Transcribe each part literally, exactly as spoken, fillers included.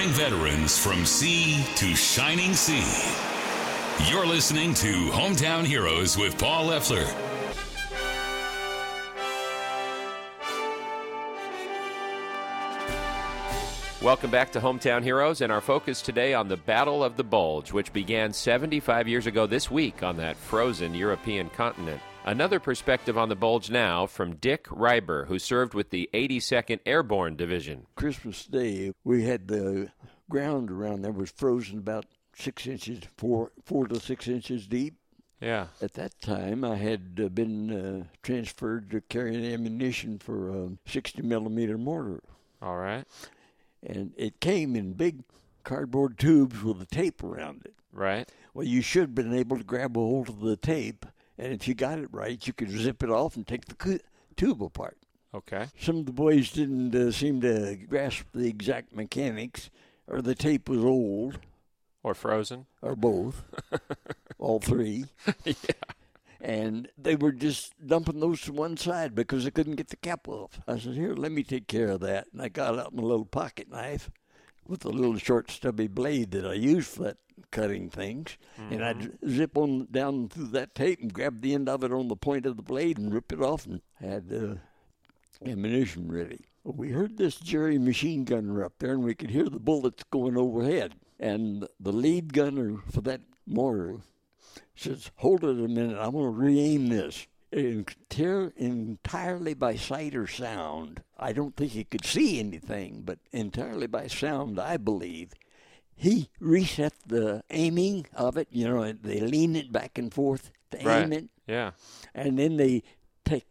veterans from sea to shining sea. You're listening to Hometown Heroes with Paul Leffler. Welcome back to Hometown Heroes, and our focus today on the Battle of the Bulge, which began seventy-five years ago this week on that frozen European continent. Another perspective on the Bulge now from Dick Reiber, who served with the eighty-second Airborne Division. Christmas Day, we had the ground around there was frozen about six inches, four, four to six inches deep. Yeah. At that time, I had uh, been uh, transferred to carrying ammunition for a sixty millimeter mortar. All right. And it came in big cardboard tubes with a tape around it. Right. Well, you should have been able to grab a hold of the tape, and if you got it right, you could zip it off and take the cu- tube apart. Okay. Some of the boys didn't uh, seem to grasp the exact mechanics, or the tape was old. Or frozen. Or both. All three. Yeah. And they were just dumping those to one side because they couldn't get the cap off. I said, here, let me take care of that. And I got out my little pocket knife with a little short stubby blade that I use for that cutting things. Mm-hmm. And I'd zip on down through that tape and grab the end of it on the point of the blade and rip it off and had uh, ammunition ready. Well, we heard this Jerry machine gunner up there, and we could hear the bullets going overhead. And the lead gunner for that mortar says, hold it a minute, I'm going to re-aim this. Entire, entirely by sight or sound. I don't think he could see anything, but entirely by sound, I believe. He reset the aiming of it. You know, they lean it back and forth to right. aim it. Yeah. And then they take,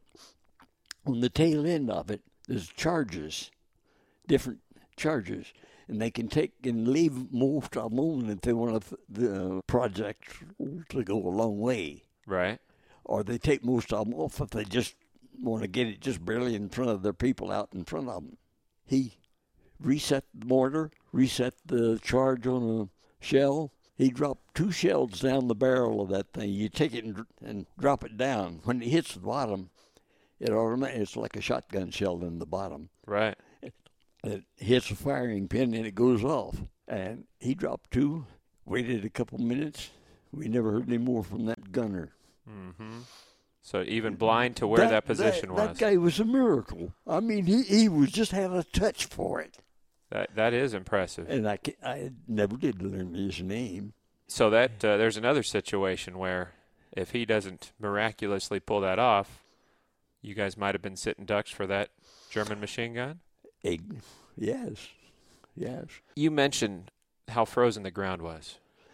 on the tail end of it, there's charges, different charges. And they can take and leave most of them on if they want the project to go a long way. Right. Or they take most of them off if they just want to get it just barely in front of their people out in front of them. He reset the mortar, reset the charge on a shell. He dropped two shells down the barrel of that thing. You take it and, and drop it down. When it hits the bottom, it automatically, it's like a shotgun shell in the bottom. Right. It hits a firing pin and it goes off. And he dropped two, waited a couple minutes. We never heard any more from that gunner. Mm-hmm. So even blind to where that, that position that, was. That guy was a miracle. I mean, he, he was just had a touch for it. That That is impressive. And I, I never did learn his name. So that uh, there's another situation where if he doesn't miraculously pull that off, you guys might have been sitting ducks for that German machine gun? Egg. Yes, yes. You mentioned how frozen the ground was.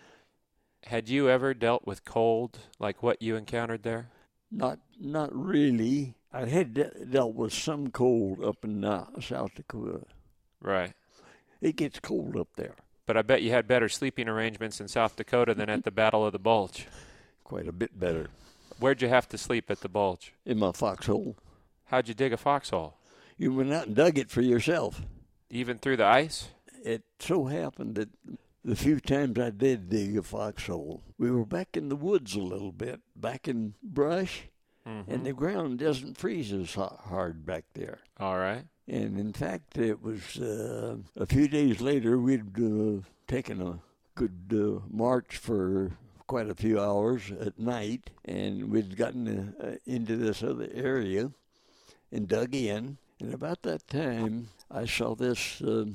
Had you ever dealt with cold like what you encountered there? Not not really. I had de- dealt with some cold up in uh, South Dakota. Right. It gets cold up there. But I bet you had better sleeping arrangements in South Dakota than at the Battle of the Bulge. Quite a bit better. Where'd you have to sleep at the Bulge? In my foxhole. How'd you dig a foxhole? You went out and dug it for yourself. Even through the ice? It so happened that the few times I did dig a foxhole, we were back in the woods a little bit, back in brush, mm-hmm. and the ground doesn't freeze as hard back there. All right. And in fact, it was uh, a few days later, we'd uh, taken a good uh, march for quite a few hours at night, and we'd gotten uh, into this other area and dug in. And about that time, I saw this uh,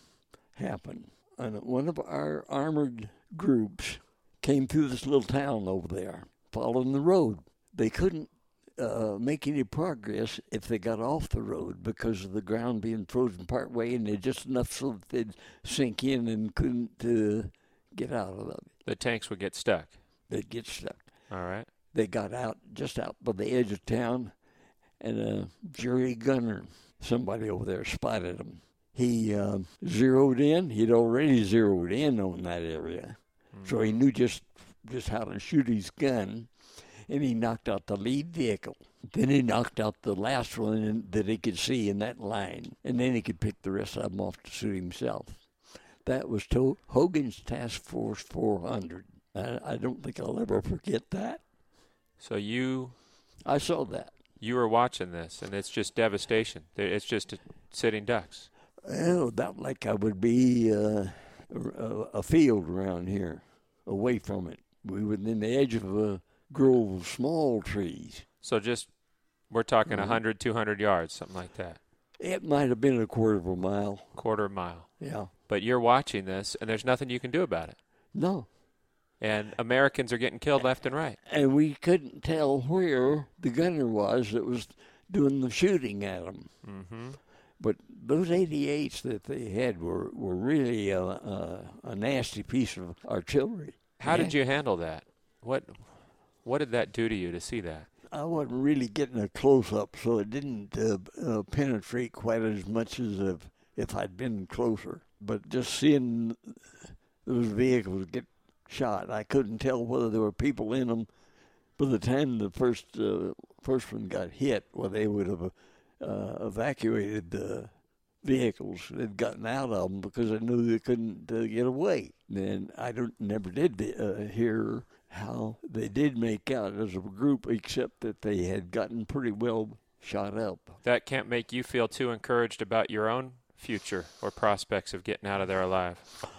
happen. And one of our armored groups came through this little town over there, following the road. They couldn't uh, make any progress if they got off the road because of the ground being frozen part way, and they're just enough so that they'd sink in and couldn't uh, get out of it. The tanks would get stuck. They'd get stuck. All right. They got out, just out by the edge of town, and a Jerry gunner, somebody over there, spotted them. He uh, zeroed in. He'd already zeroed in on that area, mm-hmm. so he knew just just how to shoot his gun, and he knocked out the lead vehicle. Then he knocked out the last one in, that he could see in that line, and then he could pick the rest of them off to suit himself. That was to- Hogan's Task Force four hundred. I, I don't think I'll ever forget that. So you... I saw that. You were watching this, and it's just devastation. It's just sitting ducks. Well, about like I would be uh, a, a field around here, away from it. We were in the edge of a grove of small trees. So just, we're talking Mhm. one hundred, two hundred yards, something like that. It might have been a quarter of a mile. Quarter of a mile. Yeah. But you're watching this, and there's nothing you can do about it. No. And Americans are getting killed left and right. And we couldn't tell where the gunner was that was doing the shooting at them. Mm-hmm. But those eighty-eights that they had were, were really a, a, a nasty piece of artillery. How did you handle that? What what did that do to you to see that? I wasn't really getting a close-up, so it didn't uh, uh, penetrate quite as much as if, if I'd been closer. But just seeing those vehicles get shot, I couldn't tell whether there were people in them. By the time the first uh, first one got hit, well, they would have uh, evacuated the vehicles. They'd gotten out of them because they knew they couldn't uh, get away. Then I don't never did uh, hear how they did make out as a group, except that they had gotten pretty well shot up. That can't make you feel too encouraged about your own future or prospects of getting out of there alive.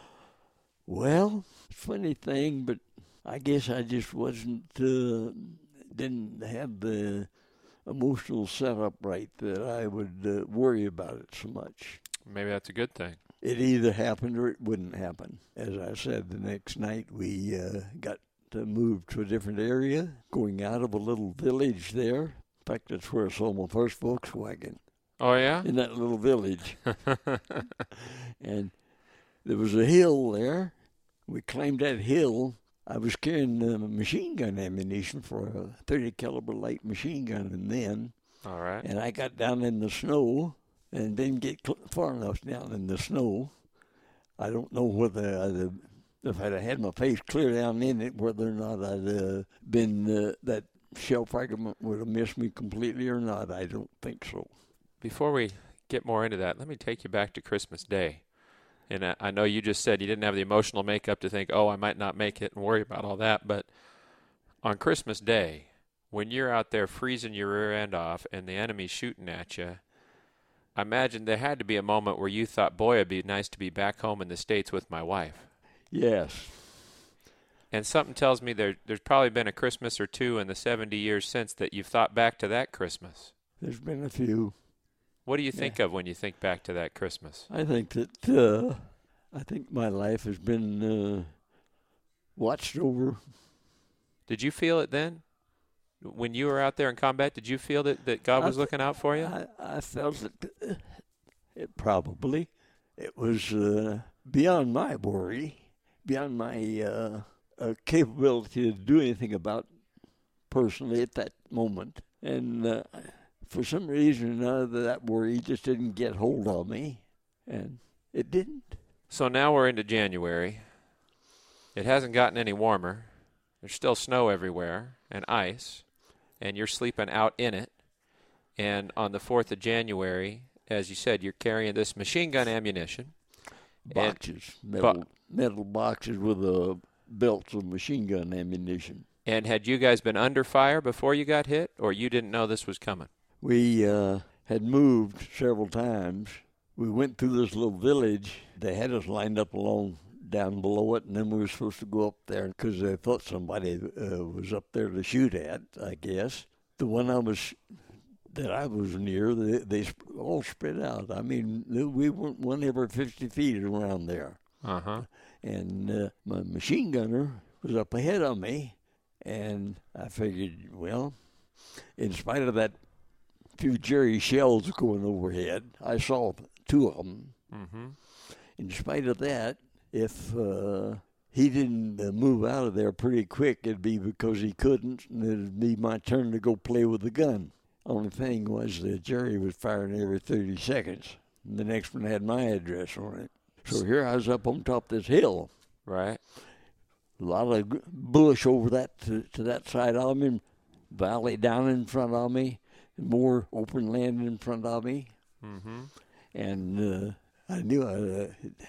Well, funny thing, but I guess I just wasn't, uh, didn't have the emotional setup right that I would uh, worry about it so much. Maybe that's a good thing. It either happened or it wouldn't happen. As I said, the next night we uh, got to move to a different area, going out of a little village there. In fact, that's where I saw my first Volkswagen, Oh, yeah? in that little village. And there was a hill there. We climbed that hill. I was carrying uh, machine gun ammunition for a thirty caliber light machine gun, and then, All right. and I got down in the snow and didn't get cl- far enough down in the snow. I don't know whether I'd have, if I'd have had my face clear down in it, whether or not I'd uh, been, uh, that shell fragment would have missed me completely or not. I don't think so. Before we get more into that, let me take you back to Christmas Day. And I, I know you just said you didn't have the emotional makeup to think, oh, I might not make it and worry about all that. But on Christmas Day, when you're out there freezing your rear end off and the enemy's shooting at you, I imagine there had to be a moment where you thought, boy, it'd be nice to be back home in the States with my wife. Yes. And something tells me there, there's probably been a Christmas or two in the seventy years since that you've thought back to that Christmas. There's been a few. What do you think Yeah. of when you think back to that Christmas? I think that uh, I think my life has been uh, watched over. Did you feel it then? When you were out there in combat, did you feel that, that God I was th- looking out for you? I, I felt that uh, it probably it was uh, beyond my worry, beyond my uh, uh, capability to do anything about personally at that moment, and uh, for some reason or another, that worry just didn't get hold of me, and it didn't. So now we're into January. It hasn't gotten any warmer. There's still snow everywhere and ice, and you're sleeping out in it. And on the fourth of January, as you said, you're carrying this machine gun ammunition. Boxes, metal, metal boxes with uh, belts of machine gun ammunition. And had you guys been under fire before you got hit, or you didn't know this was coming? We uh, had moved several times. We went through this little village. They had us lined up along down below it, and then we were supposed to go up there because they thought somebody uh, was up there to shoot at, I guess. The one I was, that I was near, they, they all spread out. I mean, we weren't one every fifty feet around there. Uh-huh. And uh, my machine gunner was up ahead of me, and I figured, well, in spite of that few Jerry shells going overhead, I saw two of them. Mm-hmm. In spite of that, if uh, he didn't uh, move out of there pretty quick, it'd be because he couldn't, and it'd be my turn to go play with the gun. Only thing was that Jerry was firing every thirty seconds, and the next one had my address on it. So here I was up on top of this hill. Right. A lot of bush over that to, to that side of me, valley down in front of me, more open land in front of me. Mm-hmm. And uh, I knew I, uh,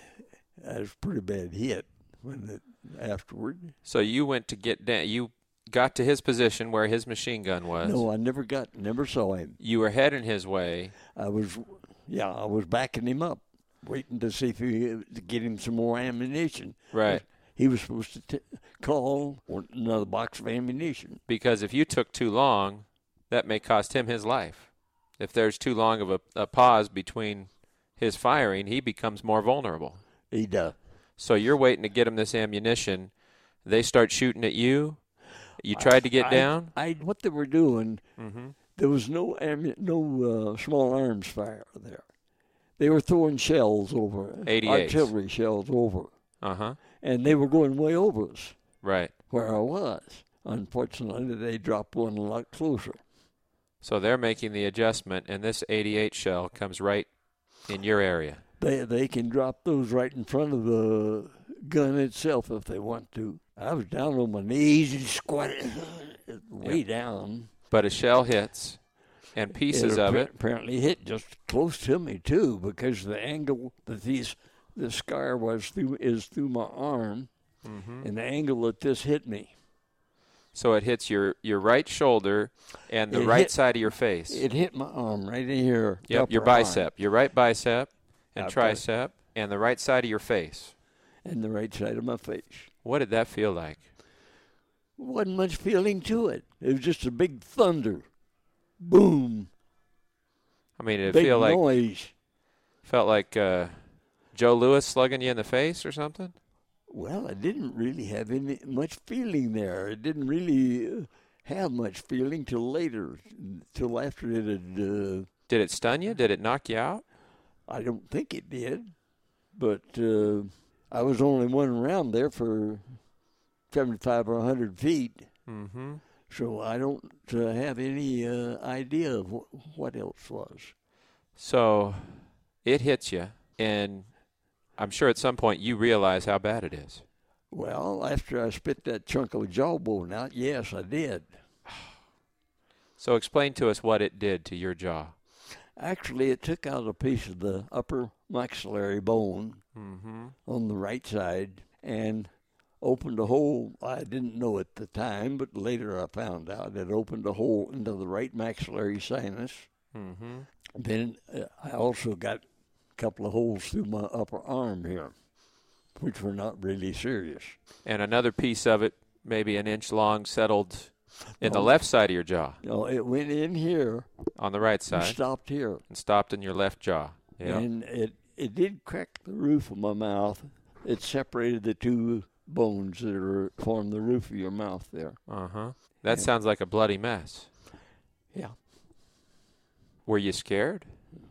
I was a pretty bad hit when it, afterward. So you went to get down. You got to his position where his machine gun was. No, I never got, never saw him. You were heading his way. I was, yeah, I was backing him up. waiting to see if he to get him some more ammunition. Right. He was supposed to t- call for another box of ammunition. Because if you took too long, that may cost him his life. If there's too long of a, a pause between his firing, he becomes more vulnerable. He does. So you're waiting to get him this ammunition. They start shooting at you. You tried to get I, down? I, what they were doing, Mm-hmm. there was no ammu- no uh, small arms fire there. They were throwing shells over, eighty-eights. artillery shells over, Uh-huh. and they were going way over us Right. where I was. Unfortunately, they dropped one a lot closer. So they're making the adjustment, and this eighty-eight shell comes right in your area. They they can drop those right in front of the gun itself if they want to. I was down on my knees and squatted way Yep. down. But a shell hits, and pieces of appa- it. apparently hit just close to me too, because the angle that these the scar was through is through my arm, Mm-hmm. and the angle that this hit me. So it hits your, your right shoulder and the It right hit- side of your face. It hit my arm right in here. the Yep, your upper arm, bicep, your right bicep and I've got it. tricep, and the right side of your face. and the right side of my face. What did that feel like? Wasn't much feeling to it. It was just a big thunder, boom, I mean, did it big feel like noise. felt like uh, Joe Louis slugging you in the face or something? Well, I didn't really have any much feeling there. It didn't really uh, have much feeling till later, till after it had. Uh, Did it stun you? Did it knock you out? I don't think it did, but uh, I was only one round there for seventy-five or a hundred feet, Mm-hmm. so I don't uh, have any uh, idea of wh- what else was. So it hits you, and I'm sure at some point you realize how bad it is. Well, after I spit that chunk of jawbone out, yes, I did. So explain to us what it did to your jaw. Actually, it took out a piece of the upper maxillary bone Mm-hmm. on the right side and opened a hole. I didn't know at the time, but later I found out it opened a hole into the right maxillary sinus. Mm-hmm. Then uh, I also got a couple of holes through my upper arm here, which were not really serious. And another piece of it, maybe an inch long, settled in the No. left side of your jaw, You know, it went in here on the right and side, stopped here. and stopped in your left jaw. Yeah. And it, it did crack the roof of my mouth. It separated the two bones that are, form the roof of your mouth there. Uh-huh. That Yeah. sounds like a bloody mess. Yeah. Were you scared?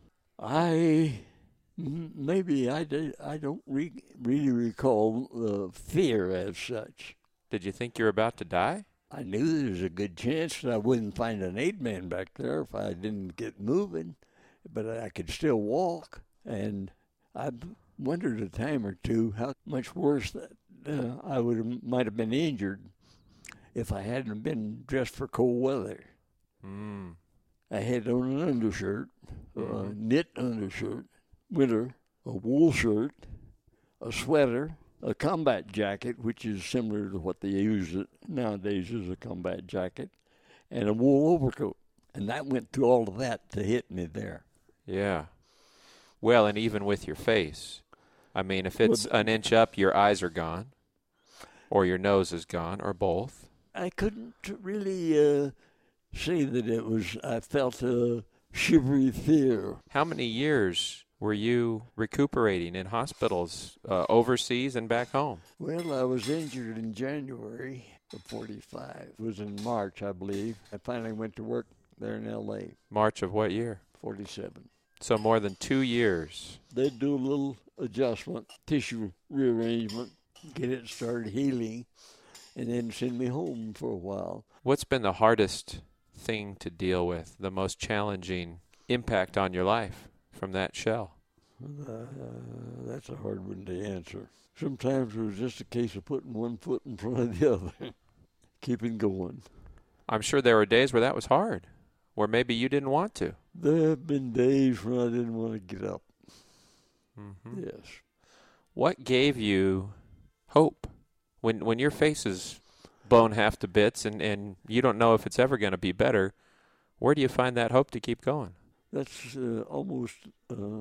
I m- maybe I did. I don't re- really recall uh, fear as such. Did you think you were about to die? I knew there was a good chance that I wouldn't find an aid man back there if I didn't get moving, but I could still walk. And I wondered a time or two how much worse that uh, I would have, might have been injured if I hadn't been dressed for cold weather. Mm. I had on an undershirt, a Mhm. knit undershirt, winter, a wool shirt, a sweater, a combat jacket, which is similar to what they use it nowadays as a combat jacket, and a wool overcoat. And that went through all of that to hit me there. Yeah. Well, and even with your face. I mean, if it's Well, an inch up, your eyes are gone, or your nose is gone, or both. I couldn't really uh, say that it was, I felt a shivery fear. How many years were you recuperating in hospitals uh, overseas and back home? Well, I was injured in January of forty-five. It was in March, I believe. I finally went to work there in L A, March of what year? forty-seven. So more than two years. They'd do a little adjustment, tissue rearrangement, get it started healing, and then send me home for a while. What's been the hardest thing to deal with, the most challenging impact on your life from that shell? Uh, that's a hard one to answer. Sometimes it was just a case of putting one foot in front of the other, keeping going. I'm sure there were days where that was hard, where maybe you didn't want to. There have been days when I didn't want to get up. Mm-hmm. Yes. What gave you hope when when your face is blown half to bits and, and you don't know if it's ever going to be better? Where do you find that hope to keep going? That's uh, almost uh,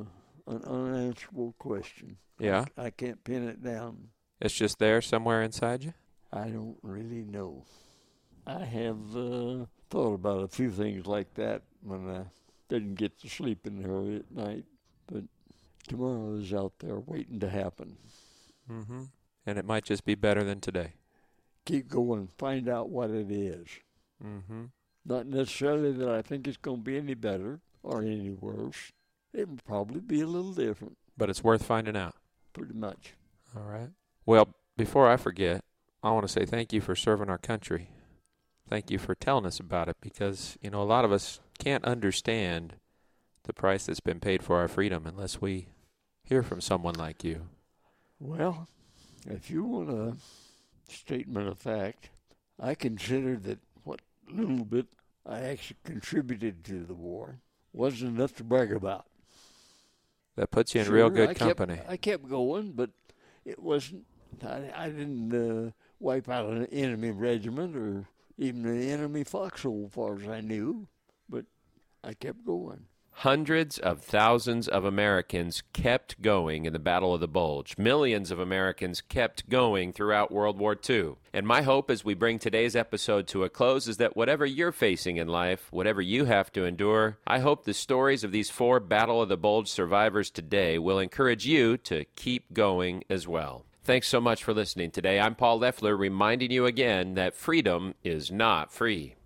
an unanswerable question. Yeah? I, I can't pin it down. It's just there somewhere inside you? I don't really know. I have uh, thought about a few things like that when I didn't get to sleep in there at night. But tomorrow is out there waiting to happen. Mm-hmm. And it might just be better than today. Keep going. Find out what it is. Mm-hmm. Not necessarily that I think it's going to be any better or any worse. It will probably be a little different. But it's worth finding out. Pretty much. All right. Well, before I forget, I want to say thank you for serving our country. Thank you for telling us about it because, you know, a lot of us can't understand the price that's been paid for our freedom unless we hear from someone like you. Well, if you want a statement of fact, I consider that what little bit I actually contributed to the war wasn't enough to brag about. That puts you in Sure, real good I company. Kept, I kept going, but it wasn't, I, I didn't uh, wipe out an enemy regiment or even an enemy foxhole as far as I knew, but I kept going. Hundreds of thousands of Americans kept going in the Battle of the Bulge. Millions of Americans kept going throughout World War Two. And my hope as we bring today's episode to a close is that whatever you're facing in life, whatever you have to endure, I hope the stories of these four Battle of the Bulge survivors today will encourage you to keep going as well. Thanks so much for listening today. I'm Paul Leffler, reminding you again that freedom is not free.